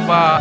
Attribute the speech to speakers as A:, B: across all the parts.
A: Bob,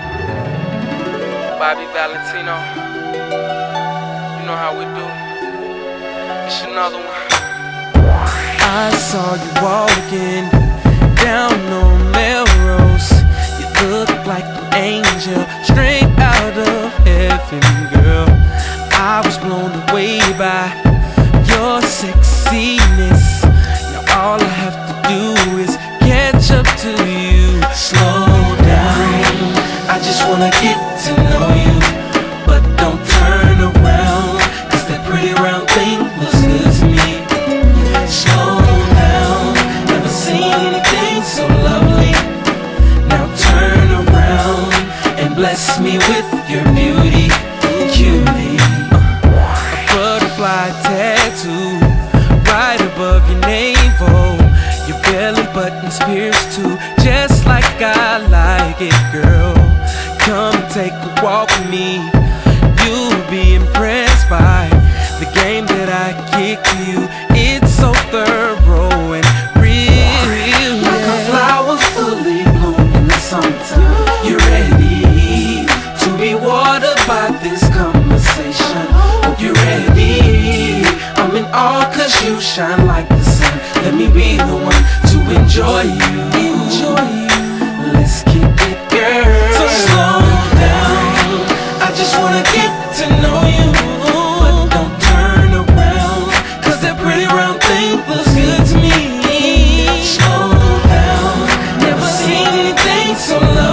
A: Bobby Valentino. You know how we do. It's another one.
B: I saw you walking down on Melrose. You look like an angel straight out of heaven, girl. I was blown away by your sexiness. Now all I have to do is catch up to you. Slow down, I just wanna get to know you. But don't turn around, cause that pretty round thing looks good to me. Slow down, never seen anything so lovely. Now turn around and bless me with your beauty, cutie. A butterfly tattoo right above your navel. Your belly button's pierced too, just like I like it, girl. Come and take a walk with me. You'll be impressed by the game that I kick to you. It's so thorough and real. Like a flower fully bloom in the summertime. You're ready to be watered by this conversation. Hope you're ready. I'm in awe cause you shine like the sun. Let me be the one to enjoy you. Let's kick it, girl. So slow down, I just wanna get to know you. But don't turn around, cause that pretty round thing looks good to me. Slow down, never seen anything so lovely.